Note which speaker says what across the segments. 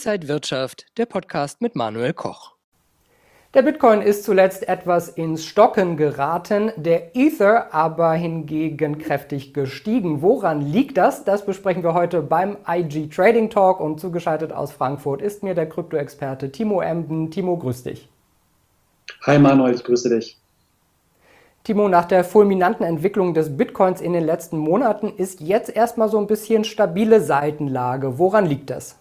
Speaker 1: Inside Wirtschaft, der Podcast mit Manuel Koch.
Speaker 2: Der Bitcoin ist zuletzt etwas ins Stocken geraten, der Ether aber hingegen kräftig gestiegen. Woran liegt das? Das besprechen wir heute beim IG Trading Talk und zugeschaltet aus Frankfurt ist mir der Krypto-Experte Timo Emden. Timo, grüß dich.
Speaker 3: Hi Manuel, ich grüße dich.
Speaker 2: Timo, nach der fulminanten Entwicklung des Bitcoins in den letzten Monaten ist jetzt erstmal so ein bisschen stabile Seitenlage. Woran liegt das?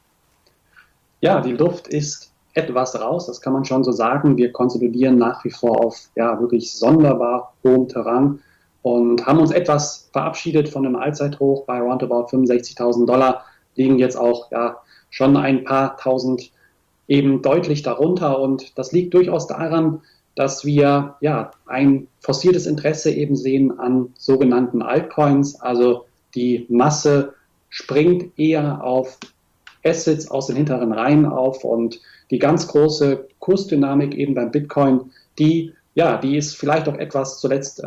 Speaker 3: Ja, die Luft ist etwas raus, das kann man schon so sagen. Wir konsolidieren nach wie vor auf wirklich sonderbar hohem Terrain und haben uns etwas verabschiedet von einem Allzeithoch bei roundabout $65.000, liegen jetzt auch schon ein paar tausend eben deutlich darunter und das liegt durchaus daran, dass wir ein forciertes Interesse eben sehen an sogenannten Altcoins. Also die Masse springt eher auf Assets aus den hinteren Reihen auf und die ganz große Kursdynamik eben beim Bitcoin, die ist vielleicht auch etwas zuletzt,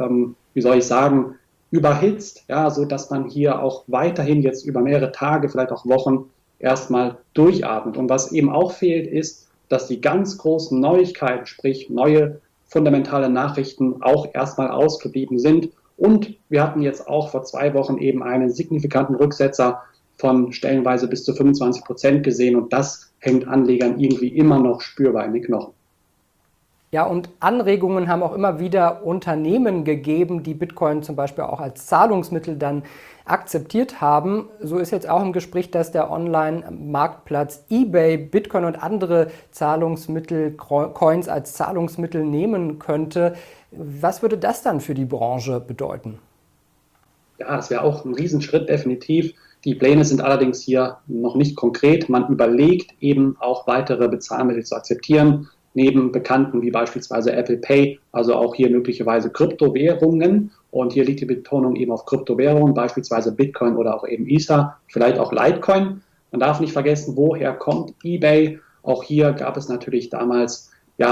Speaker 3: überhitzt, so dass man hier auch weiterhin jetzt über mehrere Tage, vielleicht auch Wochen erstmal durchatmet. Und was eben auch fehlt, ist, dass die ganz großen Neuigkeiten, sprich neue fundamentale Nachrichten auch erstmal ausgeblieben sind. Und wir hatten jetzt auch vor 2 Wochen eben einen signifikanten Rücksetzer von stellenweise bis zu 25% gesehen. Und das hängt Anlegern irgendwie immer noch spürbar in den Knochen.
Speaker 2: Ja, und Anregungen haben auch immer wieder Unternehmen gegeben, die Bitcoin zum Beispiel auch als Zahlungsmittel dann akzeptiert haben. So ist jetzt auch im Gespräch, dass der Online-Marktplatz eBay Bitcoin und andere Zahlungsmittel, Coins als Zahlungsmittel nehmen könnte. Was würde das dann für die Branche bedeuten?
Speaker 3: Ja, das wäre auch ein Riesenschritt, definitiv. Die Pläne sind allerdings hier noch nicht konkret. Man überlegt eben auch weitere Bezahlmittel zu akzeptieren, neben Bekannten wie beispielsweise Apple Pay, also auch hier möglicherweise Kryptowährungen. Und hier liegt die Betonung eben auf Kryptowährungen, beispielsweise Bitcoin oder auch eben Ether, vielleicht auch Litecoin. Man darf nicht vergessen, woher kommt eBay. Auch hier gab es natürlich damals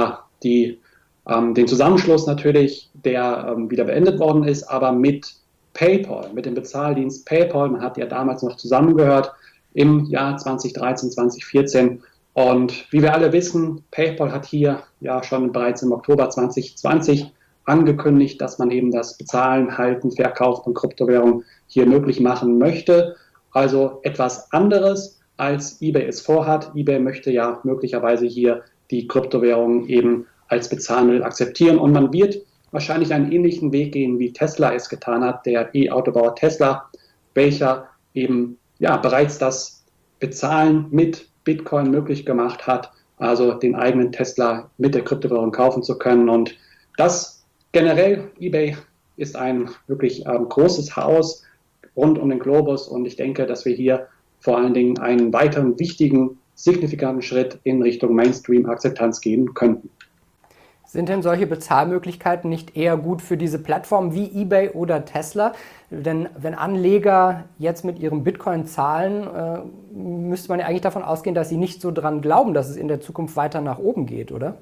Speaker 3: den Zusammenschluss natürlich, der wieder beendet worden ist, aber mit PayPal, mit dem Bezahldienst PayPal. Man hat ja damals noch zusammengehört im Jahr 2013, 2014. Und wie wir alle wissen, PayPal hat hier schon bereits im Oktober 2020 angekündigt, dass man eben das Bezahlen, Halten, Verkauf von Kryptowährungen hier möglich machen möchte. Also etwas anderes, als eBay es vorhat. eBay möchte ja möglicherweise hier die Kryptowährungen eben als Bezahlmittel akzeptieren und man wird wahrscheinlich einen ähnlichen Weg gehen, wie Tesla es getan hat, der E-Autobauer Tesla, welcher eben bereits das Bezahlen mit Bitcoin möglich gemacht hat, also den eigenen Tesla mit der Kryptowährung kaufen zu können. Und das generell, eBay ist ein wirklich großes Haus rund um den Globus und ich denke, dass wir hier vor allen Dingen einen weiteren wichtigen, signifikanten Schritt in Richtung Mainstream-Akzeptanz gehen könnten.
Speaker 2: Sind denn solche Bezahlmöglichkeiten nicht eher gut für diese Plattformen wie eBay oder Tesla? Denn wenn Anleger jetzt mit ihrem Bitcoin zahlen, müsste man ja eigentlich davon ausgehen, dass sie nicht so dran glauben, dass es in der Zukunft weiter nach oben geht, oder?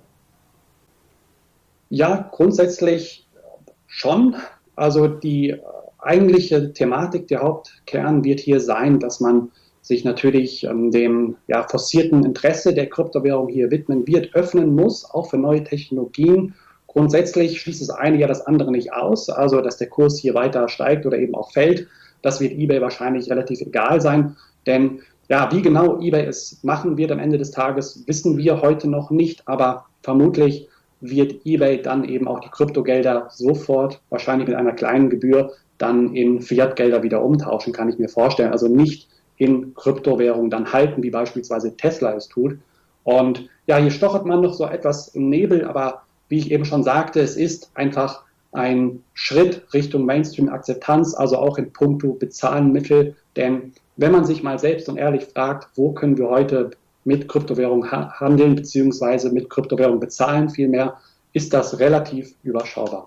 Speaker 3: Ja, grundsätzlich schon. Also die eigentliche Thematik, der Hauptkern wird hier sein, dass man sich natürlich dem forcierten Interesse der Kryptowährung hier widmen wird, öffnen muss, auch für neue Technologien. Grundsätzlich schließt das eine ja das andere nicht aus, also dass der Kurs hier weiter steigt oder eben auch fällt. Das wird eBay wahrscheinlich relativ egal sein, denn wie genau eBay es machen wird am Ende des Tages, wissen wir heute noch nicht, aber vermutlich wird eBay dann eben auch die Kryptogelder sofort, wahrscheinlich mit einer kleinen Gebühr, dann in Fiat-Gelder wieder umtauschen, kann ich mir vorstellen. Also nicht in Kryptowährungen dann halten, wie beispielsweise Tesla es tut. Und hier stochert man noch so etwas im Nebel, aber wie ich eben schon sagte, es ist einfach ein Schritt Richtung Mainstream-Akzeptanz, also auch in puncto Bezahlmittel. Denn wenn man sich mal selbst und ehrlich fragt, wo können wir heute mit Kryptowährung handeln, beziehungsweise mit Kryptowährung bezahlen, vielmehr, ist das relativ überschaubar.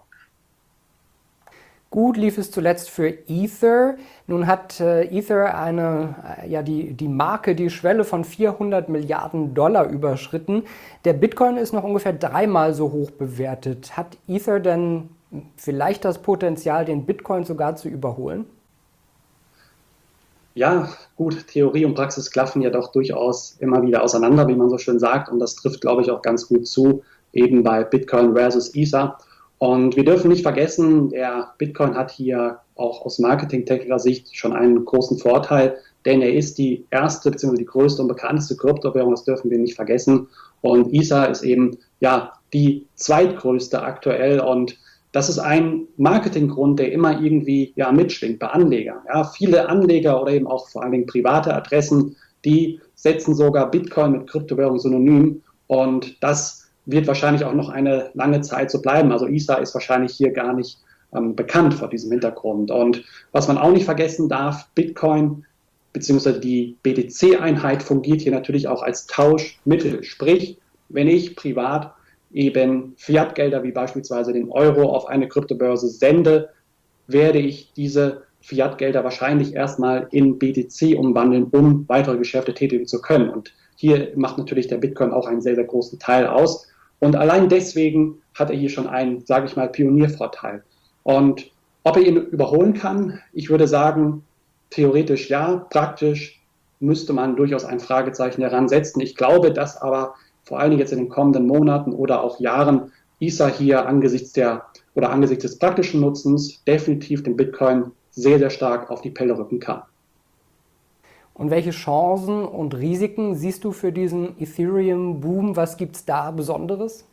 Speaker 2: Gut lief es zuletzt für Ether. Nun hat Ether die Marke, die Schwelle von $400 Milliarden überschritten. Der Bitcoin ist noch ungefähr 3-mal so hoch bewertet. Hat Ether denn vielleicht das Potenzial, den Bitcoin sogar zu überholen?
Speaker 3: Ja, gut, Theorie und Praxis klaffen ja doch durchaus immer wieder auseinander, wie man so schön sagt. Und das trifft, glaube ich, auch ganz gut zu, eben bei Bitcoin versus Ether. Und wir dürfen nicht vergessen, der Bitcoin hat hier auch aus marketingtechnischer Sicht schon einen großen Vorteil, denn er ist die erste bzw. die größte und bekannteste Kryptowährung, das dürfen wir nicht vergessen. Und Ether ist eben ja die zweitgrößte aktuell, und das ist ein Marketinggrund, der immer irgendwie ja mitschwingt bei Anlegern. Ja, viele Anleger oder eben auch vor allen Dingen private Adressen, die setzen sogar Bitcoin mit Kryptowährung synonym, und das wird wahrscheinlich auch noch eine lange Zeit so bleiben. Also Ether ist wahrscheinlich hier gar nicht bekannt vor diesem Hintergrund. Und was man auch nicht vergessen darf, Bitcoin bzw. die BTC-Einheit fungiert hier natürlich auch als Tauschmittel. Sprich, wenn ich privat eben Fiat-Gelder wie beispielsweise den Euro auf eine Kryptobörse sende, werde ich diese Fiat-Gelder wahrscheinlich erstmal in BTC umwandeln, um weitere Geschäfte tätigen zu können. Und hier macht natürlich der Bitcoin auch einen sehr, sehr großen Teil aus. Und allein deswegen hat er hier schon einen, sage ich mal, Pioniervorteil. Und ob er ihn überholen kann, ich würde sagen, theoretisch ja, praktisch müsste man durchaus ein Fragezeichen heransetzen. Ich glaube, dass aber vor allen Dingen jetzt in den kommenden Monaten oder auch Jahren Ether hier angesichts des praktischen Nutzens definitiv den Bitcoin sehr, sehr stark auf die Pelle rücken kann.
Speaker 2: Und welche Chancen und Risiken siehst du für diesen Ethereum-Boom? Was gibt es da Besonderes?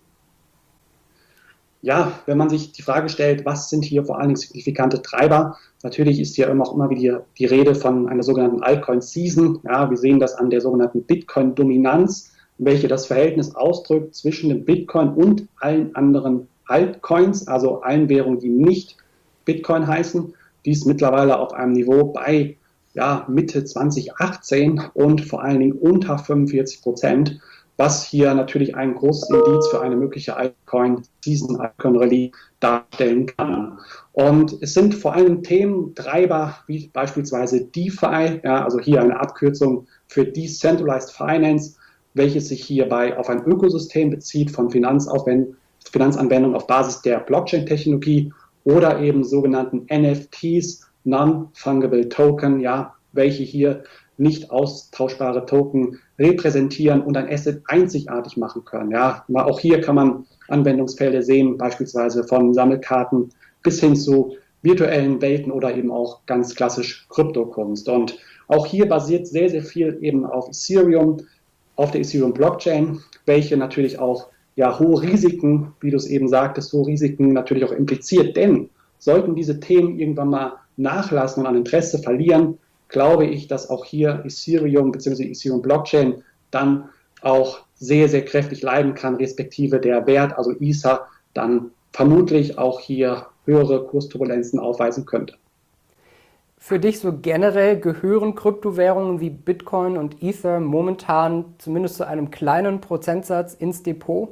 Speaker 3: Ja, wenn man sich die Frage stellt, was sind hier vor allen Dingen signifikante Treiber? Natürlich ist hier auch immer wieder die Rede von einer sogenannten Altcoin-Season. Ja, wir sehen das an der sogenannten Bitcoin-Dominanz, welche das Verhältnis ausdrückt zwischen dem Bitcoin und allen anderen Altcoins, also allen Währungen, die nicht Bitcoin heißen. Dies mittlerweile auf einem Niveau bei Mitte 2018 und vor allen Dingen unter 45%, was hier natürlich ein großes Indiz für eine mögliche Altcoin-Season, Altcoin-Rallye darstellen kann. Und es sind vor allem Themen, Treiber wie beispielsweise DeFi, also hier eine Abkürzung für Decentralized Finance, welches sich hierbei auf ein Ökosystem bezieht von Finanzanwendungen auf Basis der Blockchain-Technologie oder eben sogenannten NFTs, Non-Fungible Token, welche hier nicht austauschbare Token repräsentieren und ein Asset einzigartig machen können. Ja, auch hier kann man Anwendungsfälle sehen, beispielsweise von Sammelkarten bis hin zu virtuellen Welten oder eben auch ganz klassisch Kryptokunst. Und auch hier basiert sehr, sehr viel eben auf Ethereum, auf der Ethereum-Blockchain, welche natürlich auch hohe Risiken, wie du es eben sagtest, hohe Risiken natürlich auch impliziert. Denn sollten diese Themen irgendwann mal nachlassen und an Interesse verlieren, glaube ich, dass auch hier Ethereum bzw. Ethereum-Blockchain dann auch sehr, sehr kräftig leiden kann, respektive der Wert, also Ether, dann vermutlich auch hier höhere Kursturbulenzen aufweisen könnte.
Speaker 2: Für dich so generell gehören Kryptowährungen wie Bitcoin und Ether momentan zumindest zu einem kleinen Prozentsatz ins Depot?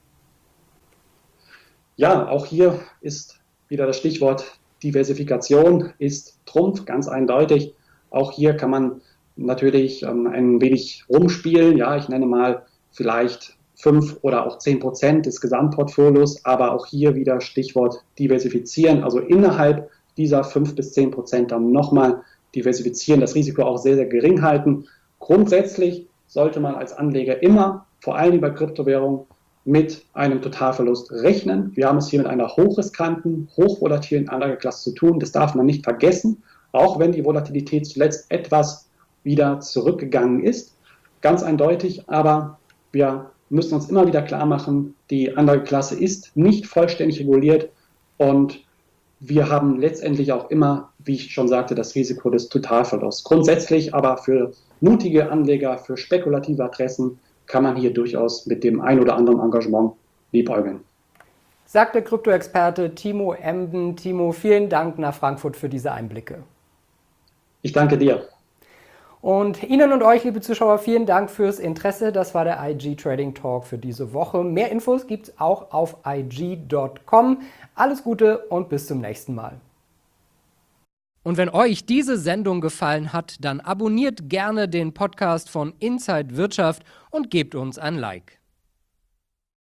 Speaker 3: Ja, auch hier ist wieder das Stichwort Diversifikation ist Trumpf, ganz eindeutig. Auch hier kann man natürlich ein wenig rumspielen. Ja, ich nenne mal vielleicht 5 oder auch 10% des Gesamtportfolios, aber auch hier wieder Stichwort diversifizieren. Also innerhalb dieser 5 bis 10% dann nochmal diversifizieren, das Risiko auch sehr, sehr gering halten. Grundsätzlich sollte man als Anleger immer, vor allem bei Kryptowährungen, mit einem Totalverlust rechnen. Wir haben es hier mit einer hochriskanten, hochvolatilen Anlageklasse zu tun. Das darf man nicht vergessen, auch wenn die Volatilität zuletzt etwas wieder zurückgegangen ist. Ganz eindeutig, aber wir müssen uns immer wieder klar machen, die Anlageklasse ist nicht vollständig reguliert und wir haben letztendlich auch immer, wie ich schon sagte, das Risiko des Totalverlusts. Grundsätzlich aber für mutige Anleger, für spekulative Adressen kann man hier durchaus mit dem ein oder anderen Engagement liebäugeln.
Speaker 2: Sagt der Krypto-Experte Timo Emden. Timo, vielen Dank nach Frankfurt für diese Einblicke.
Speaker 3: Ich danke dir.
Speaker 2: Und Ihnen und euch, liebe Zuschauer, vielen Dank fürs Interesse. Das war der IG Trading Talk für diese Woche. Mehr Infos gibt es auch auf ig.com. Alles Gute und bis zum nächsten Mal. Und wenn euch diese Sendung gefallen hat, dann abonniert gerne den Podcast von Inside Wirtschaft und gebt uns ein Like.